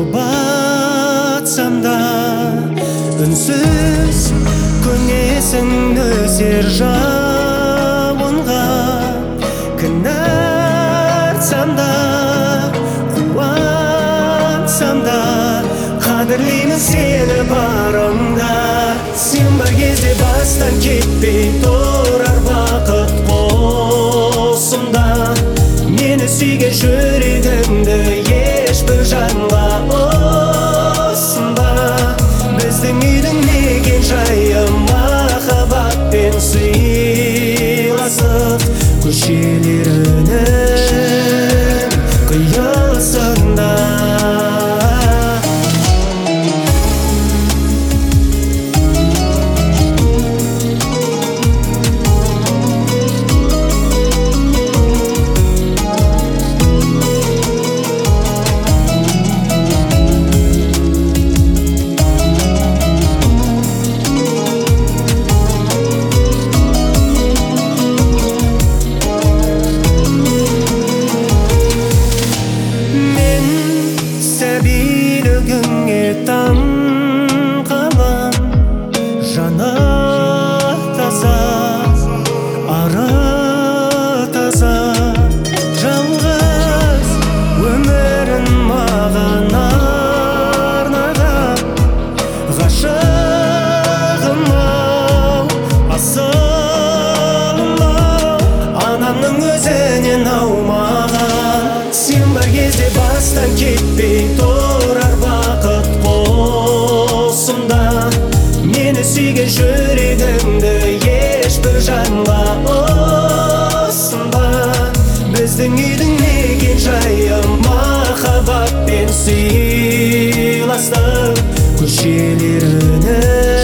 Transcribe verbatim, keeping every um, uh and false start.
жұбатсам да үнсіз көнесің нөсер жауынға. Кінәртсам да қуантсам да қадірлеймін сені барымда. Сен бар кезде бастан кетпей тұрар бақыт қосымда. Мені сүйген жүрегімді ешбір жанға ұсынба. Біздің үйдің мекен жайы махаббатпен сыйласып, көшелерінің қиылысында. Сәбилігіңе таң қалам, жаны таза, ары таза. Жалғыз өмірін маған арнаған ғашығым-ау, асылым-ау, анамның өзінен аумаған. Сен бар кезде бастан кетпей тұрар бақыт қосымда. Мені сүйген жүрегімді ешбір жанға ұсынба. Біздің үйдің мекен жайы махаббатпен сыйластық, көшелерінің